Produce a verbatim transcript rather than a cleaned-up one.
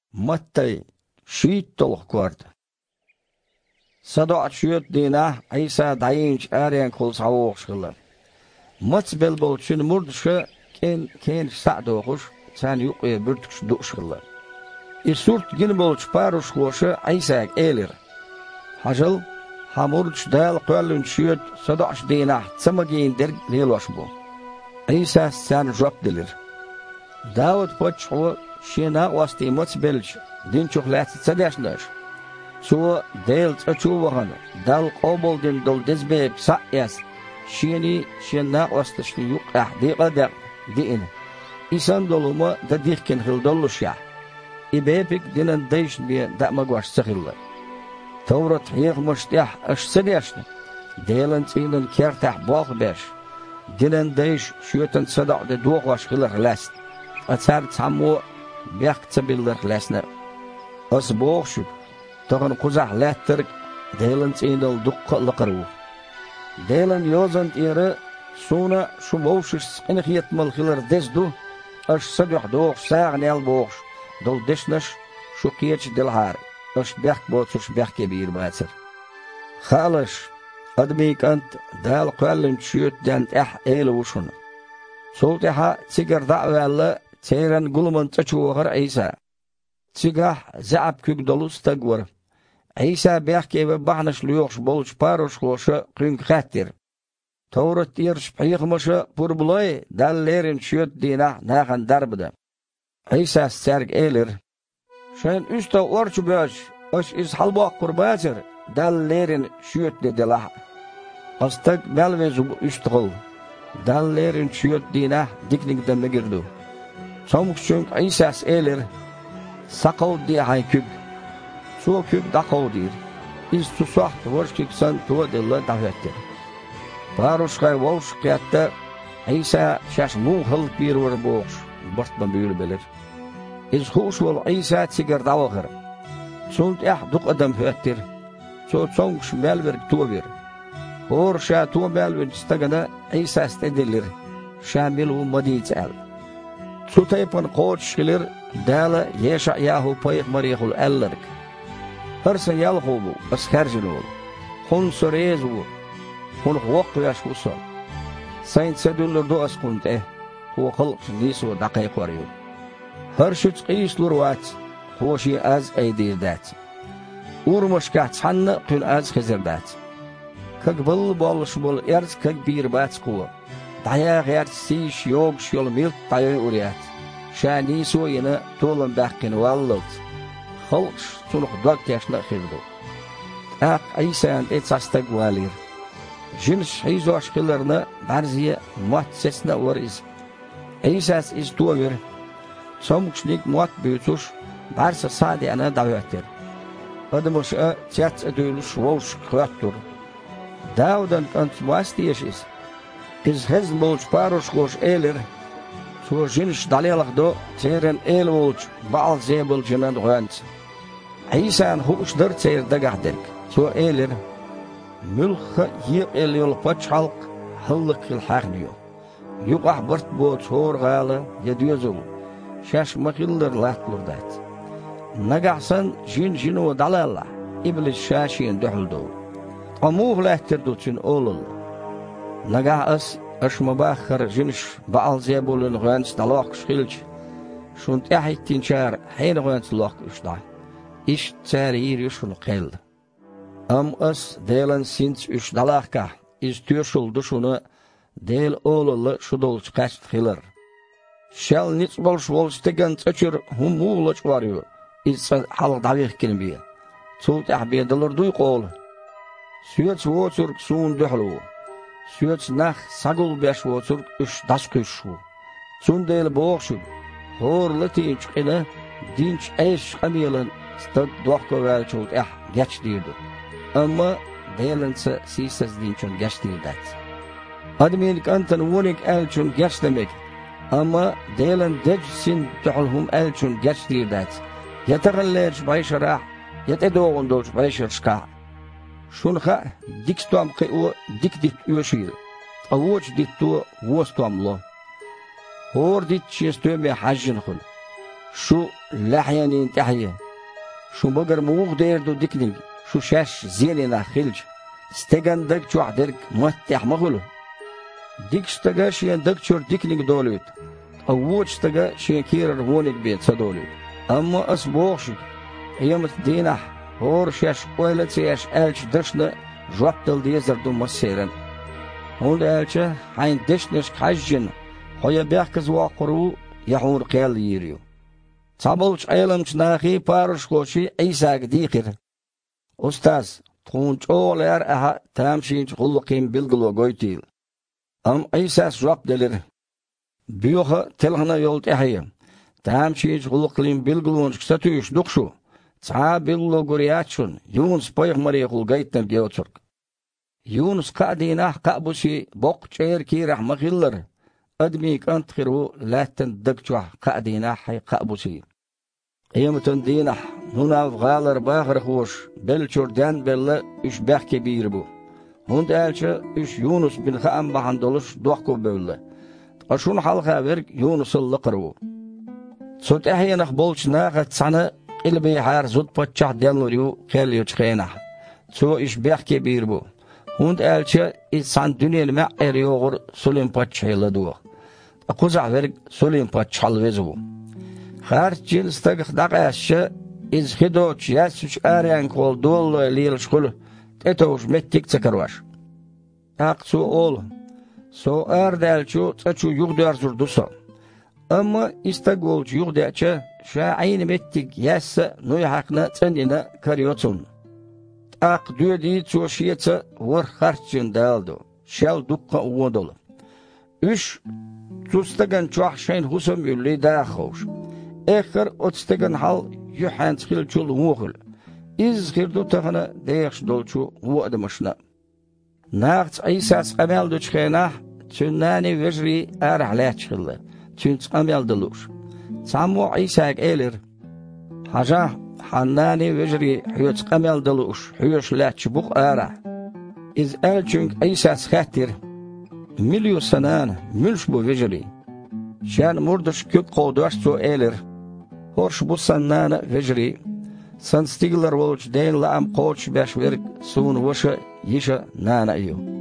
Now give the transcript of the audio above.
متى شيت طلق كورد صدع شيوت دينا عيسى داينش آريان كل صعوق شغلر مت بلبل شن مردش كين كين سعدوخش سان يقي برتكش دوش شغلر السورت جنبولش باروش خوش عيسى إيلر حجل حمردش دال قالن شيوت صدعش دينا تسمجين درج ليلوش بو عيسى سان جوب دلر داود بوتش هو شينا واستي مت بلش دين شغلات تسداشناش سو ديل تشوفهن دال قبل دين دول دزبيب سايس شيني شينا واستش يقع دي قدر دين إنسان دولما دديخ كن خل دولش يا إبابك دين ديش بي دا مقواش سخيل تورة هيخ مشتاح أش سداشنا ديلن تينن كيرتاح باخ باش دين ديش شيوتن صدع دوغ واش خلر لاست أتسار تسمو بيخ تبيلر لاسنا أس بوغشو تغن قزح لا ترك ديلن تينل دق لقرو ديلن يوزن تيرا سونا شو موشش سقنخ يتمل خلر دزدو اش صدح دوغ ساغ نيل بوغش دول دشنش شو قيتش دلهار اش بيخ بوتش بيخ كبير باتر خالش أدميك أنت دال قالن تشيوت دانت اح ايل وشن سولتها تيجر دعوة الله تيران قلمن تشوغر عيسى تيجح زعب كيك دلوس تقور عيسى بيحكي ببعنش ليوخش بولش باروش خوش قينك خاتر تورت تيرش بحيخ مشا بربلاي دال ليرن شيوت دينا ناخن دربدا عيسى سارق ايلر شان استا ورش باش اش از حلباق قرباتر دال ليرن شيوت دي دلاح استق ملوز اشتغل دال ليرن شيوت دينا ديكنيك دم نگردو سامك شونك عيسى ايلر ساقو دي هاي كيك سو كيك داقو دير إز تسوحت ورش كيك سان تو دل دعوتر باروش خاي ووش قيادة عيسى شاش مو هل بير وربوش برت من بيور بلر إز خوش وال عيسى تسيقر دعوغر سونت اح دوق ادم هاتر سو تسونكش مالورك توبير هور شا تو مالورك استغنا عيسى استدلر شامل ومديت ال سو تايبان قوش شلر دالا يشع ياهو بايق مريخل ألرك هرسن يالخوبو بس خرجنول خون سريزو خون خوق ياشوصا سين سدولر دو اسكنت اه هو خلق نيسو دقيق وريو هرشت قيس لروات هو شي از ايدير دات ورمشكات حنا قل از خزر دات كقبل بالش بول ارز كبير بات قوة دعيا غير سيش يوب شيول ميل دعيا اوريات شاني سوينا طولن باقين واللوت خلقش سنخ دوك تيشنا خيردو اق عيسان اتساستق والير جنش حيزو اشقلرنا بارزية موات سسنا ورز عيساس از دوغر سمكشنيك موات بيوتوش بارسا صادي انا دعواتر ادموش ا تيات ادولوش ووش خواتور داودن كانت مواستيش از از هز بولش باروش خوش ايلر سو جنش دليلخ دو تيرن ايل وولش بعض زيبل جنان غانت عيسان خوش در تير دقح درك سو ايلر ملخ يق اليول باتش حلق حلق الحاقنيو يقح برت بوت هور غالا يديوزو شاش مخيلر لاتلور دات نقحسن جين جنو دلالا إبلس شاشين دحل دو قموه لاتر دو تين أولل نقح أس اش مباخر جنش بعض زيبولن غانس دلاق شخيلج شونت احي تنشار حين غانس لاق اشتع اش تسارير يشل قيل ام اس ديلن سينس اش دلاقا از تيوشل دشونا ديل أولل شدولش قاشت خيلر شال نيتس بولش بولش تگن تشر هم مولش واريو از حلق دعويخ كلمبيا صوت احبيا دلر دوي قول سويت ووتر سون دحلو سويت نخ ساقل بيش ووتر اش داشكشو سون ديل بوغشو هور لتينش قنا دينش ايش قميلن ستد دوحكو والشوت اح جاتش ديردو اما ديلنس سيسس دينشون جاتش ديردات ادمينك انتن ونك الشون جاتش دمك اما ديلن دج سين تحلهم الشون جاتش ديردات يتغلرش بايشراح يتدوغن دوش بايشرشكا شونخا ديكستوام قيو ديك ديت يوشيل اووش ديتو وستوام لو هور ديت شيستومي حاجن خل شو لحيانين تحية شو بقر موغ دير دو ديكنينج شو شاش زينينا خلج استغان دك شو عدرك متح مغلو ديك استغا شين دك شور ديكنينج دولوت أووج استغا شين كيرر وونيك بيت سدولوت أما أسبوغش أيامت دينح هور شاش قويلت سياش ألش درشنا جوابتل ديزر دو مسيرن هون ألشة حين دشنش حجن هيا بيحكز واقرو يحور قيال يريو صابلش أيلمش ناخي بارش خوشي أيساق ديقر أستاذ تخونش أولار أها تامشينش خلقين بلغلو قويتيل أم أيساس جواب دلر بيوخا تلغنا يولت أحيا تامشينش خلقين بلغلونش كستويش دقشو تعا بلغلو قرياتشون يونس بايخ مريخ القايتنا بيوتشرك يونس قاديناح قابوشي بوق شير كيرح مخيلر أدميك أنت خيرو لاتن دقشوح قاديناح حي قابوشي ايامتن دينح هنا غالر باخر خوش بل جوردان بل اش باخ كبير بو هند الچه اش يونس بن خام بهندلش دوخكو بوله اشون حلقه ورك يونس اللقرو صوت احيانا بولش ناغه سنه قلبي حار زود بچح دلوريو خيليو چخينا سو اش باخ كبير بو هند الچه انسان دنيا ما اريوغر سولين پچيلا دو اقوزع ورك سولين پچال وزو خارج جلستك دقاش إز خدوش ياسوش آريان كول دول ليل شخل تتوش متك تكرواش أقصو أول سو أردال شو تشو يغدار زردوسا أما استقول يغدار شا عين متك ياس نوي حقنا تنينا كاريوتون أق دو دي تشو شيتا ور خارجين دالدو شال دقا ودول إش تستغن چوح شين حسم يولي داخوش آخر أتستغن حال يحان تخيل شو الموخل إز خيردو تغنى ديخش دولشو وقد مشنا ناغت عيساس قمال دو چخيناه تناني وجري آرح لا تشخيلا تنت قمال دلوش تعمو عيساك إيلر حاجة حناني وجري حيوت قمال دلوش حيوش لا تشبوق آرح إز آل چونك عيساس خاتر مليو سنان ملش بو وجري شان مردش كيب قودوش تو إيلر هورش بو سنانا وجري سن ستيغلر ولش دين لام قوش باش ورك سون وشا يشا نانا ايو